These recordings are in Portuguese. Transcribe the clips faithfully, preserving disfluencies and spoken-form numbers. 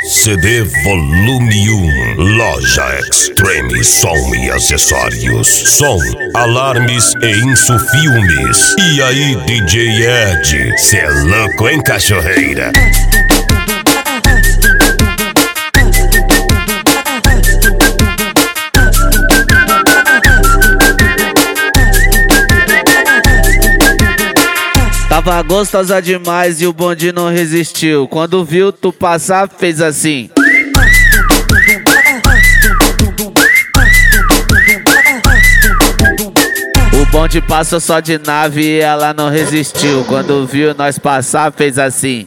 C D Volume um, Loja Extreme Som e Acessórios, som, alarmes e insufilmes. E aí, D J Ed, cê é louco, hein, cachorreira? Tava gostosa demais e o bonde não resistiu. Quando viu tu passar, fez assim. O bonde passou só de nave e ela não resistiu. Quando viu nós passar, fez assim.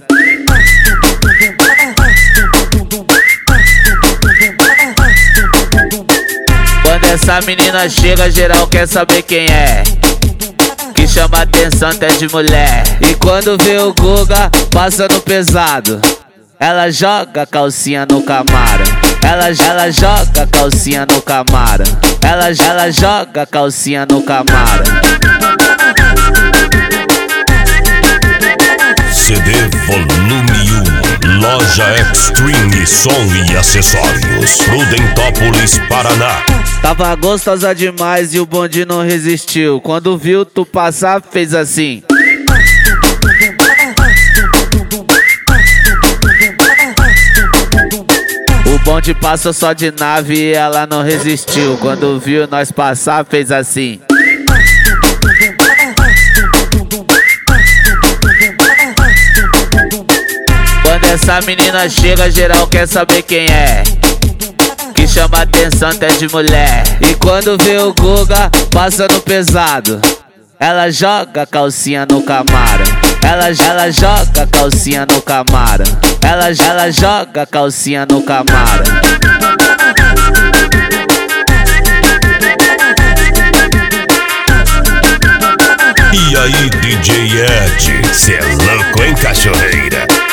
Quando essa menina chega, geral quer saber quem é. Que chama atenção até de mulher. E quando vê o Guga passando pesado, ela joga a calcinha no Camaro. Ela, ela joga a calcinha no Camaro. Ela, ela joga a calcinha no Camaro. C D Volume um, Loja Extreme Som e Acessórios, Prudentópolis, Paraná. Tava gostosa demais e o bonde não resistiu. Quando viu tu passar, fez assim. O bonde passou só de nave e ela não resistiu. Quando viu nós passar, fez assim. Quando essa menina chega, geral quer saber quem é. Que chama atenção até de mulher. E quando vê o Guga passando pesado, ela joga a calcinha no Camaro. Ela, ela joga a calcinha no Camaro. Ela, ela joga a calcinha no Camaro. E aí, D J Ed, cê é louco, hein, cachorreira?